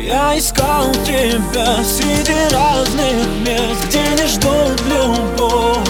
Я искал тебя среди разных мест, где не ждут любовь.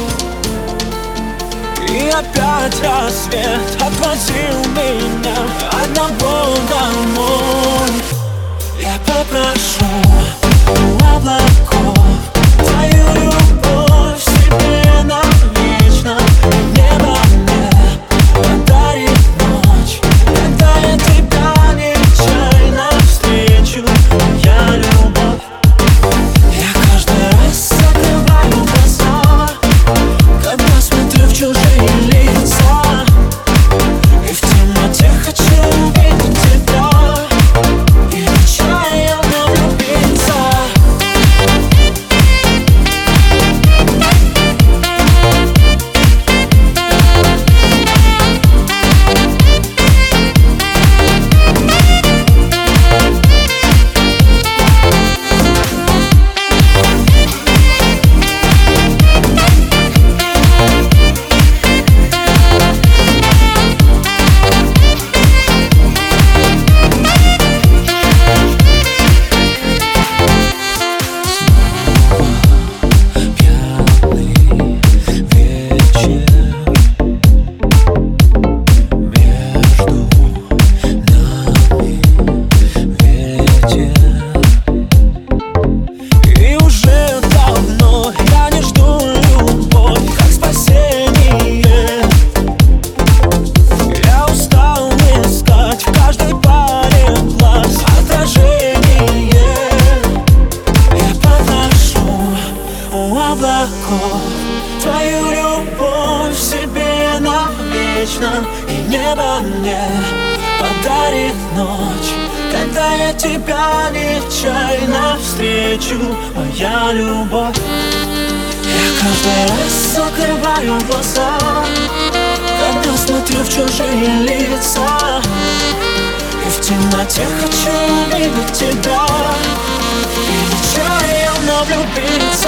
И опять рассвет отвозил меня одного домой. Я попрошу у облаков твою любовь себе навечно. Небо мне подарит ночь, когда я тебя нечаянно встречу. Моя любовь. Я каждый раз закрываю глаза, когда смотрю в чужие лица, и в темноте хочу увидеть тебя и нечаянно влюбиться. Твою любовь себе навечно, и небо мне подарит ночь, когда я тебя нечаянно встречу. Моя любовь. Я каждый раз закрываю глаза, когда смотрю в чужие лица, и в темноте хочу увидеть тебя и нечаянно влюбиться.